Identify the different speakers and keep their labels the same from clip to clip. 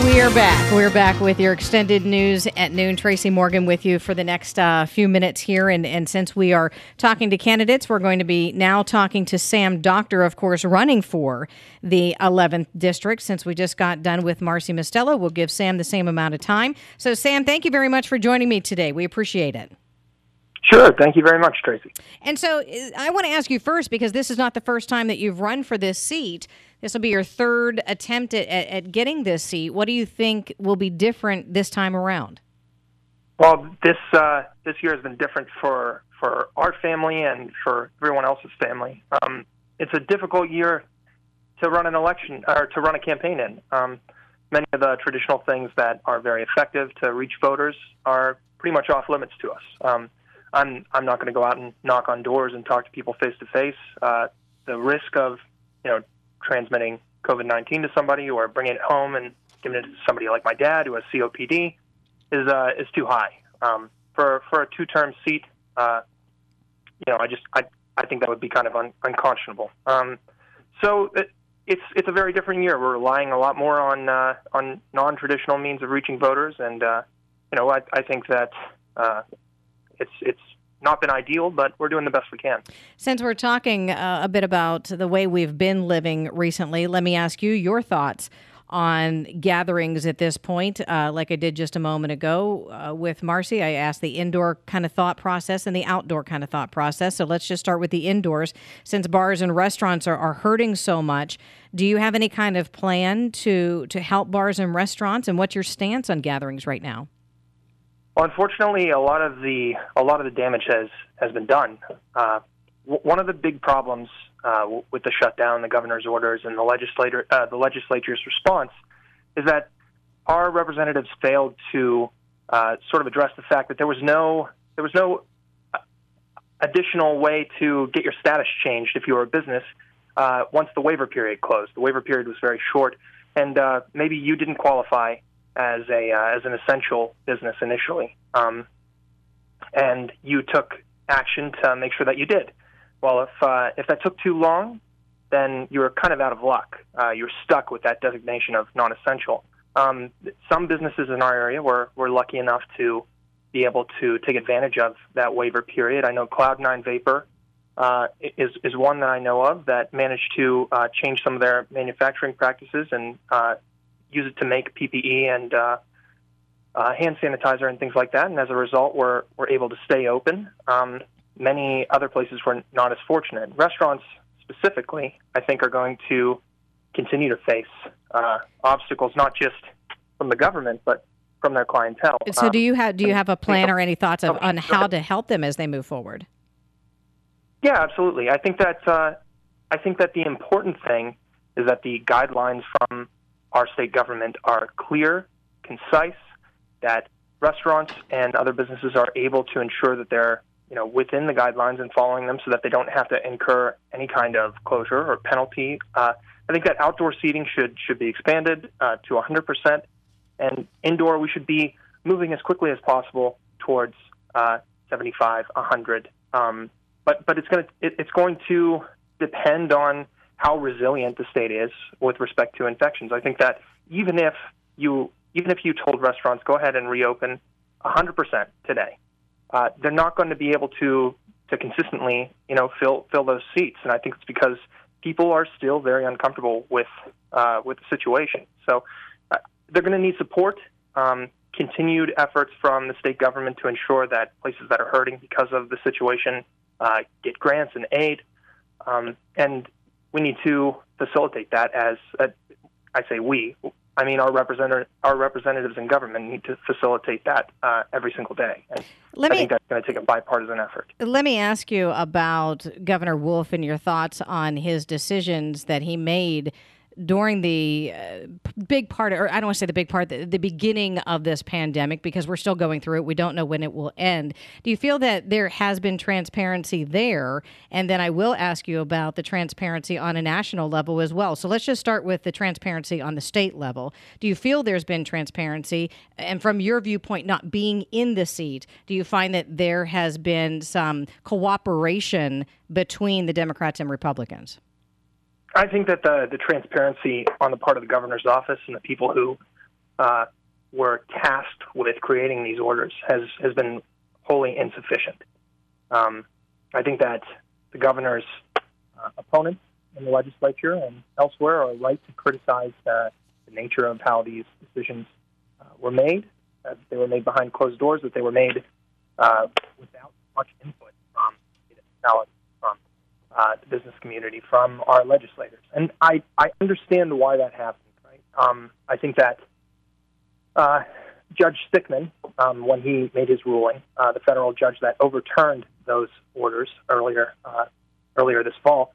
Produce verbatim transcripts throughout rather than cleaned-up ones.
Speaker 1: We are back. We're back with your extended news at noon. Tracy Morgan with you for the next uh, few minutes here. And, and since we are talking to candidates, we're going to be now talking to Sam Doctor, of course, running for the eleventh district. Since we just got done with Marcy Mostello, we'll give Sam the same amount of time. So, Sam, thank you very much for joining me today. We appreciate it.
Speaker 2: Sure. Thank you very much, Tracy.
Speaker 1: And so I want to ask you first, because this is not the first time that you've run for this seat. This will be your third attempt at, at, at getting this seat. What do you think will be different this time around?
Speaker 2: Well, this uh, this year has been different for, for our family and for everyone else's family. Um, it's a difficult year to run an election or to run a campaign in. Um, many of the traditional things that are very effective to reach voters are pretty much off limits to us. Um, I'm I'm not going to go out and knock on doors and talk to people face to face. The risk of you know transmitting COVID nineteen to somebody or bringing it home and giving it to somebody like my dad who has C O P D is uh, is too high. Um, for for a two-term seat, uh, you know, I just I I think that would be kind of un, unconscionable. Um, so it, it's it's a very different year. We're relying a lot more on uh, on non-traditional means of reaching voters, and uh, you know, I I think that uh, it's it's. not been ideal, but we're doing the best we can.
Speaker 1: Since we're talking uh, a bit about the way we've been living recently, let me ask you your thoughts on gatherings at this point. Uh, like I did just a moment ago uh, with Marcy, I asked the indoor kind of thought process and the outdoor kind of thought process. So let's just start with the indoors. Since bars and restaurants are, are hurting so much, do you have any kind of plan to, to help bars and restaurants? And what's your stance on gatherings right now?
Speaker 2: Well, unfortunately, a lot of the a lot of the damage has, has been done. Uh, w- one of the big problems uh, w- with the shutdown, the governor's orders, and the legislator uh, the legislature's response is that our representatives failed to uh, sort of address the fact that there was no there was no additional way to get your status changed if you were a business uh, once the waiver period closed. The waiver period was very short, and uh, maybe you didn't qualify as a uh, as an essential business initially, um, and you took action to make sure that you did. Well, if uh, if that took too long, then you were kind of out of luck. Uh, you're stuck with that designation of non-essential. Um, some businesses in our area were, were lucky enough to be able to take advantage of that waiver period. I know Cloud nine Vapor uh, is is one that I know of that managed to uh, change some of their manufacturing practices and uh, use it to make P P E and uh, uh, hand sanitizer and things like that. And as a result, we're, we're able to stay open. Um, many other places were not as fortunate. Restaurants specifically, I think, are going to continue to face uh, obstacles, not just from the government, but from their clientele.
Speaker 1: So
Speaker 2: um,
Speaker 1: do you have do you have a plan or any thoughts of, on how to help them as they move forward?
Speaker 2: Yeah, absolutely. I think that uh, I think that the important thing is that the guidelines from our state government are clear, concise, that restaurants and other businesses are able to ensure that they're, you know, within the guidelines and following them so that they don't have to incur any kind of closure or penalty. Uh, I think that outdoor seating should should be expanded uh, to one hundred percent, and indoor we should be moving as quickly as possible towards uh, seventy-five, one hundred. Um, but but it's going to it, it's going to depend on how resilient the state is with respect to infections. I think that even if you even if you told restaurants go ahead and reopen one hundred percent today, uh, they're not going to be able to to consistently, you know, fill fill those seats. And I think it's because people are still very uncomfortable with uh, with the situation. So uh, they're going to need support, um, continued efforts from the state government to ensure that places that are hurting because of the situation uh, get grants and aid, um, and we need to facilitate that as, uh, I say we, I mean our representative, our representatives in government need to facilitate that uh, every single day. And
Speaker 1: Let
Speaker 2: I
Speaker 1: me,
Speaker 2: think that's going to take a bipartisan effort.
Speaker 1: Let me ask you about Governor Wolf and your thoughts on his decisions that he made during the uh, big part, or I don't want to say the big part, the, the beginning of this pandemic, because we're still going through it. We don't know when it will end. Do you feel that there has been transparency there? And then I will ask you about the transparency on a national level as well. So let's just start with the transparency on the state level. Do you feel there's been transparency? And from your viewpoint, not being in the seat, do you find that there has been some cooperation between the Democrats and Republicans?
Speaker 2: I think that the, the transparency on the part of the governor's office and the people who uh, were tasked with creating these orders has, has been wholly insufficient. Um, I think that the governor's uh, opponents in the legislature and elsewhere are right to criticize uh, the nature of how these decisions uh, were made, that they were made behind closed doors, that they were made uh, without much input from municipalities, from uh, the business community, from our legislators. And I, I understand why that happened, right? Um, I think that uh, Judge Stickman, um, when he made his ruling, uh, the federal judge that overturned those orders earlier uh, earlier this fall,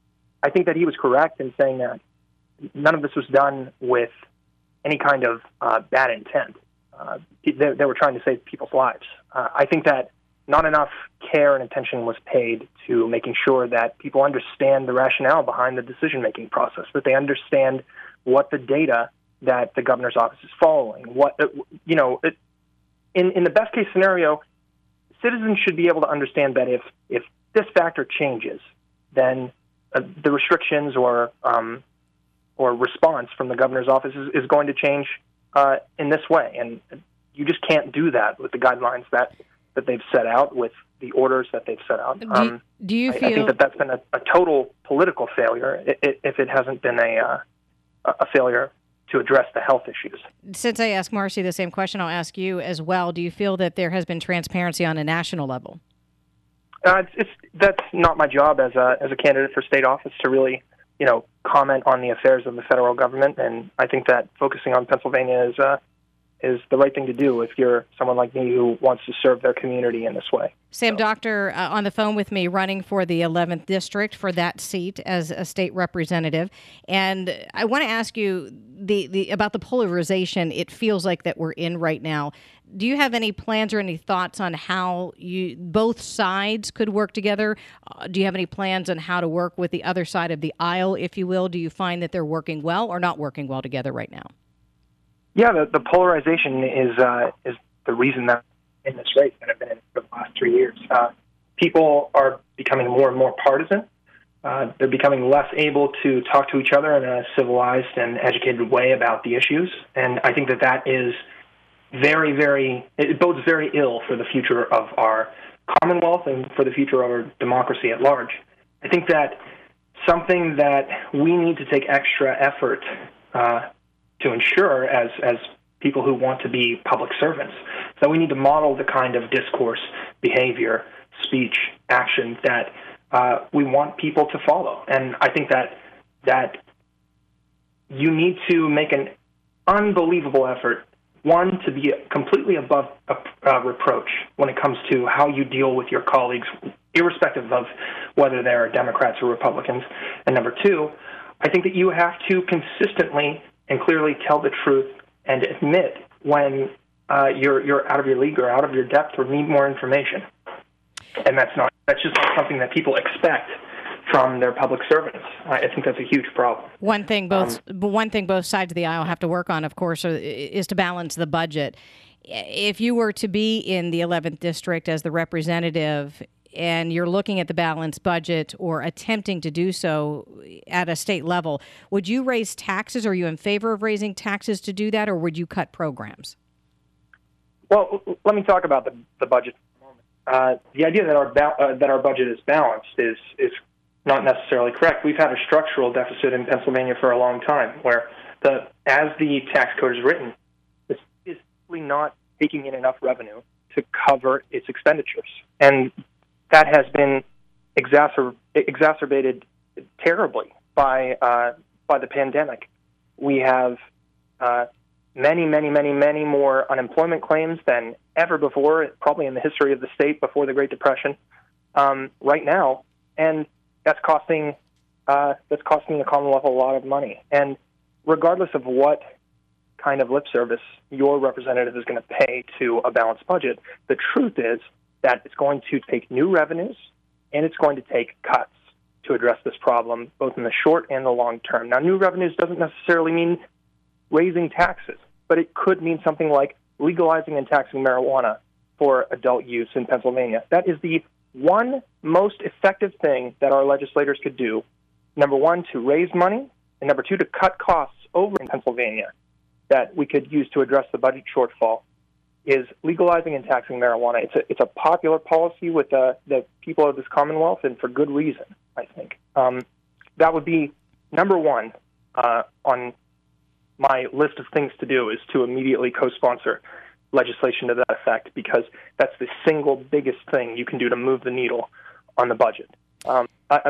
Speaker 2: I think that he was correct in saying that none of this was done with any kind of uh, bad intent. Uh, they, they were trying to save people's lives. Uh, I think that not enough care and attention was paid to making sure that people understand the rationale behind the decision-making process, that they understand what the data that the governor's office is following. What you know, it, in in the best-case scenario, citizens should be able to understand that if if this factor changes, then uh, the restrictions or um, or response from the governor's office is, is going to change uh, in this way. And you just can't do that with the guidelines that, that they've set out, with the orders that they've set out.
Speaker 1: Do you,
Speaker 2: um,
Speaker 1: do you
Speaker 2: I,
Speaker 1: feel...
Speaker 2: I think that that's been a, a total political failure if it hasn't been a, uh, a failure to address the health issues.
Speaker 1: Since I asked Marcy the same question, I'll ask you as well. Do you feel that there has been transparency on a national level?
Speaker 2: Uh, it's, it's that's not my job as a as a candidate for state office to really, you know, comment on the affairs of the federal government. And I think that focusing on Pennsylvania is uh, is the right thing to do if you're someone like me who wants to serve their community in this way.
Speaker 1: Sam
Speaker 2: so.
Speaker 1: Doctor uh, on the phone with me, running for the eleventh district for that seat as a state representative. And I want to ask you the, the about the polarization it feels like that we're in right now. Do you have any plans or any thoughts on how you both sides could work together? Uh, do you have any plans on how to work with the other side of the aisle, if you will? Do you find that they're working well or not working well together right now?
Speaker 2: Yeah, the, the polarization is uh, is the reason that I'm in this race that I've been in for the last three years. Uh, people are becoming more and more partisan. Uh, they're becoming less able to talk to each other in a civilized and educated way about the issues, and I think that that is very, very, it bodes very ill for the future of our Commonwealth and for the future of our democracy at large. I think that something that we need to take extra effort uh, to ensure as, as people who want to be public servants, is that we need to model the kind of discourse, behavior, speech, action that uh, we want people to follow. And I think that that you need to make an unbelievable effort, one, to be completely above uh, reproach when it comes to how you deal with your colleagues, irrespective of whether they're Democrats or Republicans. And number two, I think that you have to consistently and clearly tell the truth and admit when uh, you're you're out of your league or out of your depth or need more information. And that's not that's just not something that people expect from their public servants. I think that's a huge problem.
Speaker 1: One thing both um, one thing both sides of the aisle have to work on, of course, is to balance the budget. If you were to be in the eleventh district as the representative and you're looking at the balanced budget or attempting to do so at a state level, would you raise taxes? Are you in favor of raising taxes to do that, or would you cut programs?
Speaker 2: Well, let me talk about the, the budget for a moment. Uh, the idea that our ba- uh, that our budget is balanced is is not necessarily correct. We've had a structural deficit in Pennsylvania for a long time, where the as the tax code is written, it's simply not taking in enough revenue to cover its expenditures, and that has been exacer- exacerbated terribly by uh, by the pandemic. We have uh, many, many, many, many more unemployment claims than ever before, probably in the history of the state before the Great Depression. Um, right now, and that's costing uh, that's costing the Commonwealth a lot of money. And regardless of what kind of lip service your representative is going to pay to a balanced budget, the truth is that it's going to take new revenues and it's going to take cuts to address this problem, both in the short and the long term. Now, new revenues doesn't necessarily mean raising taxes, but it could mean something like legalizing and taxing marijuana for adult use in Pennsylvania. That is the one most effective thing that our legislators could do, number one, to raise money, and number two, to cut costs over in Pennsylvania. that we could use to address the budget shortfall is legalizing and taxing marijuana. It's a, it's a popular policy with uh, the people of this Commonwealth, and for good reason, I think. Um, that would be number one uh, on my list of things to do, is to immediately co-sponsor legislation to that effect, because that's the single biggest thing you can do to move the needle on the budget. Um, I,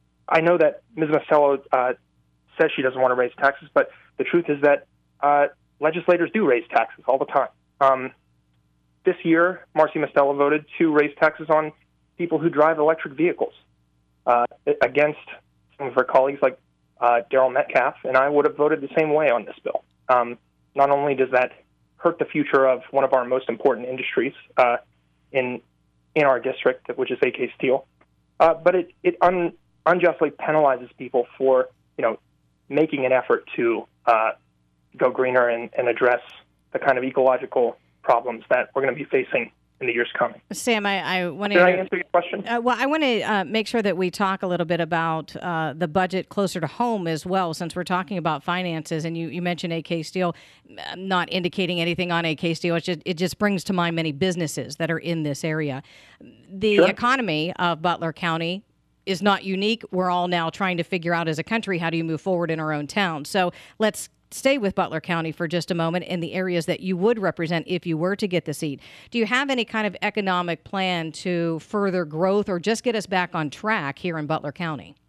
Speaker 2: I know that Miz Mostello uh, says she doesn't want to raise taxes, but the truth is that uh, legislators do raise taxes all the time. Um, this year, Marcy Mostello voted to raise taxes on people who drive electric vehicles uh, against some of her colleagues like uh, Daryl Metcalf, and I would have voted the same way on this bill. Um, not only does that hurt the future of one of our most important industries uh, in in our district, which is A K Steel, uh, but it, it un, unjustly penalizes people for, you know, making an effort to uh, go greener and, and address the kind of ecological problems that we're going to be facing in the years coming.
Speaker 1: Sam, I, I want
Speaker 2: to...
Speaker 1: Did
Speaker 2: I answer your question?
Speaker 1: Uh, well, I want to uh, make sure that we talk a little bit about uh, the budget closer to home as well, since we're talking about finances, and you, you mentioned A K Steel. I'm not indicating anything on A K Steel. It's just, it just brings to mind many businesses that are in this area. The
Speaker 2: Sure.
Speaker 1: economy of Butler County is not unique. We're all now trying to figure out as a country, how do you move forward in our own town? So let's stay with Butler County for just a moment in the areas that you would represent if you were to get the seat. Do you have any kind of economic plan to further growth or just get us back on track here in Butler County?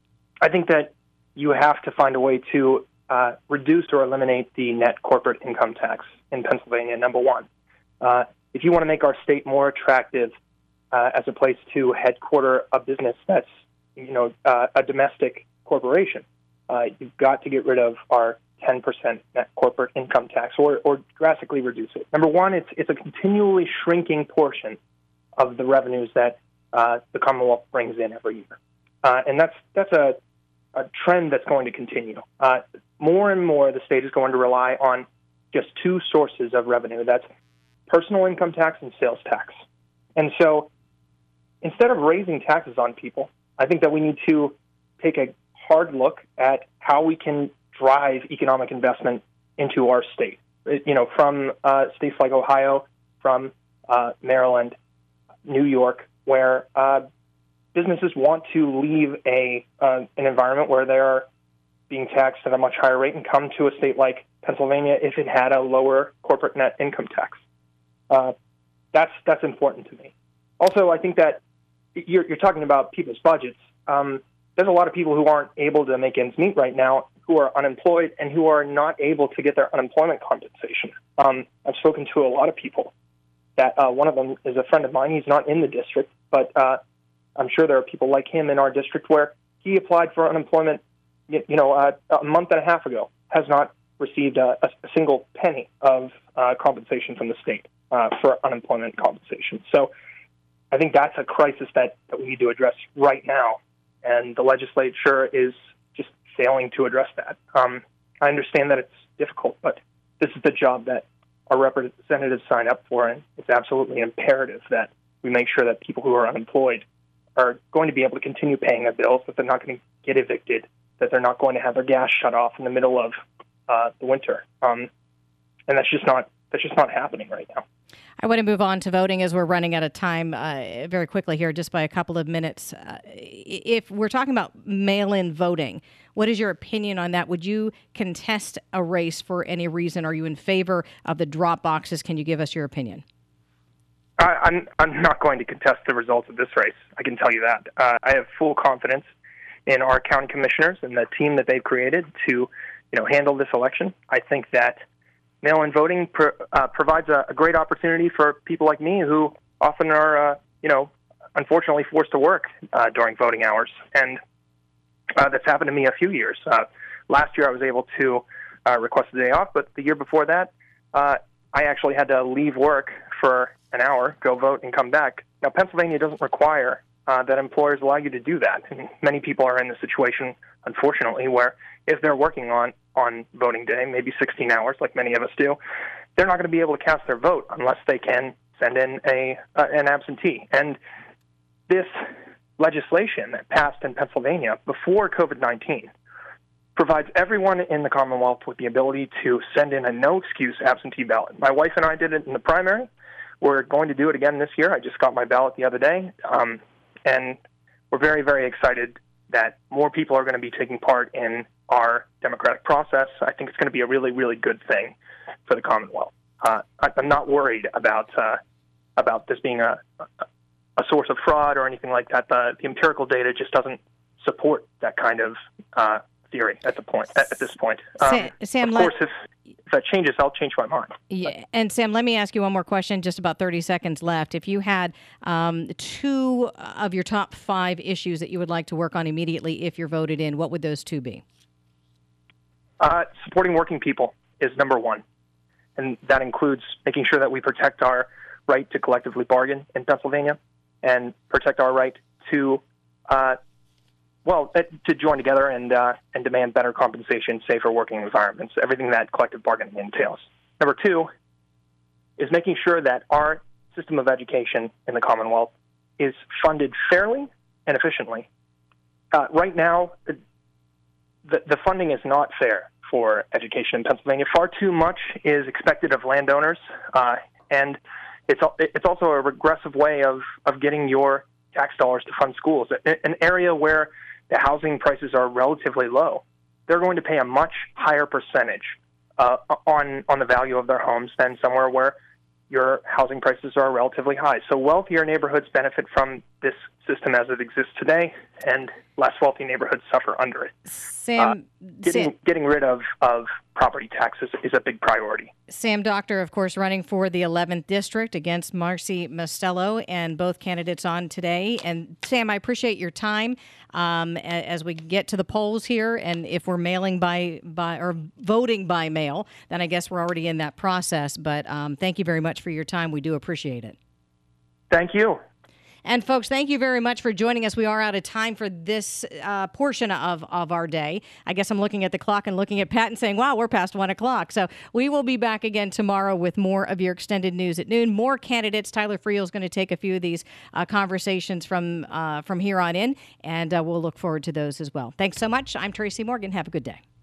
Speaker 2: I think that you have to find a way to uh, reduce or eliminate the net corporate income tax in Pennsylvania, number one. Uh, if you want to make our state more attractive uh, as a place to headquarter a business that's, you know, uh, a domestic corporation, uh, you've got to get rid of our ten percent net corporate income tax, or, or drastically reduce it. Number one, it's it's a continually shrinking portion of the revenues that uh, the Commonwealth brings in every year, uh, and that's that's a, a trend that's going to continue. Uh, more and more, the state is going to rely on just two sources of revenue. That's personal income tax and sales tax. And so, instead of raising taxes on people, I think that we need to take a hard look at how we can drive economic investment into our state. You know, from uh, states like Ohio, from uh, Maryland, New York, where uh, businesses want to leave a uh, an environment where they are being taxed at a much higher rate and come to a state like Pennsylvania if it had a lower corporate net income tax. Uh, that's that's important to me. Also, I think that you're, you're talking about people's budgets. Um, there's a lot of people who aren't able to make ends meet right now, who are unemployed and who are not able to get their unemployment compensation. Um, I've spoken to a lot of people. That uh, one of them is a friend of mine. He's not in the district, but uh, I'm sure there are people like him in our district where he applied for unemployment, you, you know, uh, a month and a half ago, has not received a, a single penny of uh, compensation from the state uh, for unemployment compensation. So I think that's a crisis that, that we need to address right now, and the legislature is just failing to address that. Um, I understand that it's difficult, but this is the job that our representatives sign up for, and it's absolutely imperative that we make sure that people who are unemployed are going to be able to continue paying their bills, that they're not going to get evicted, that they're not going to have their gas shut off in the middle of uh, the winter. Um, and that's just not that's just not happening right now.
Speaker 1: I want to move on to voting as we're running out of time uh, very quickly here, just by a couple of minutes. Uh, if we're talking about mail-in voting, what is your opinion on that? Would you contest a race for any reason? Are you in favor of the drop boxes? Can you give us your opinion?
Speaker 2: I, I'm I'm not going to contest the results of this race. I can tell you that. Uh, I have full confidence in our county commissioners and the team that they've created to, you know, handle this election. I think that mail-in voting pro, uh, provides a, a great opportunity for people like me who often are, uh, you know, unfortunately forced to work uh, during voting hours. And uh, that's happened to me a few years. Uh, last year I was able to uh, request a day off, but the year before that, uh, I actually had to leave work for an hour, go vote, and come back. Now, Pennsylvania doesn't require uh, that employers allow you to do that. And many people are in the situation, unfortunately, where if they're working on, on voting day, maybe sixteen hours, like many of us do, they're not going to be able to cast their vote unless they can send in a uh, an absentee. And this legislation that passed in Pennsylvania before COVID nineteen provides everyone in the Commonwealth with the ability to send in a no-excuse absentee ballot. My wife and I did it in the primary. We're going to do it again this year. I just got my ballot the other day, um, and we're very, very excited that more people are going to be taking part in our democratic process. I think it's going to be a really, really good thing for the Commonwealth. Uh, I'm not worried about uh, about this being a, a source of fraud or anything like that. The, the empirical data just doesn't support that kind of uh, theory at the point at, at this point. Um,
Speaker 1: Sam, Sam,
Speaker 2: of course, if, if that changes, I'll change my mind.
Speaker 1: Yeah, and Sam, let me ask you one more question. Just about thirty seconds left. If you had um, two of your top five issues that you would like to work on immediately if you're voted in, what would those two be?
Speaker 2: Uh, supporting working people is number one, and that includes making sure that we protect our right to collectively bargain in Pennsylvania and protect our right to, uh, well, to join together and uh, and demand better compensation, safer working environments, everything that collective bargaining entails. Number two is making sure that our system of education in the Commonwealth is funded fairly and efficiently. Uh, right now, The, the funding is not fair for education in Pennsylvania. Far too much is expected of landowners, uh, and it's it's also a regressive way of, of getting your tax dollars to fund schools. An area where the housing prices are relatively low, they're going to pay a much higher percentage uh, on on the value of their homes than somewhere where your housing prices are relatively high. So wealthier neighborhoods benefit from this system as it exists today, and less wealthy neighborhoods suffer under it.
Speaker 1: Sam,
Speaker 2: uh, getting,
Speaker 1: Sam,
Speaker 2: getting rid of, of property taxes is a big priority.
Speaker 1: Sam Doctor, of course, running for the eleventh District against Marcy Mostello, and both candidates on today. And Sam, I appreciate your time um, as we get to the polls here. And if we're mailing by, by or voting by mail, then I guess we're already in that process. But um, thank you very much for your time. We do appreciate it.
Speaker 2: Thank you.
Speaker 1: And folks, thank you very much for joining us. We are out of time for this uh, portion of, of our day. I guess I'm looking at the clock and looking at Pat and saying, wow, we're past one o'clock. So we will be back again tomorrow with more of your extended news at noon. More candidates. Tyler Friel is going to take a few of these uh, conversations from, uh, from here on in, and uh, we'll look forward to those as well. Thanks so much. I'm Tracy Morgan. Have a good day.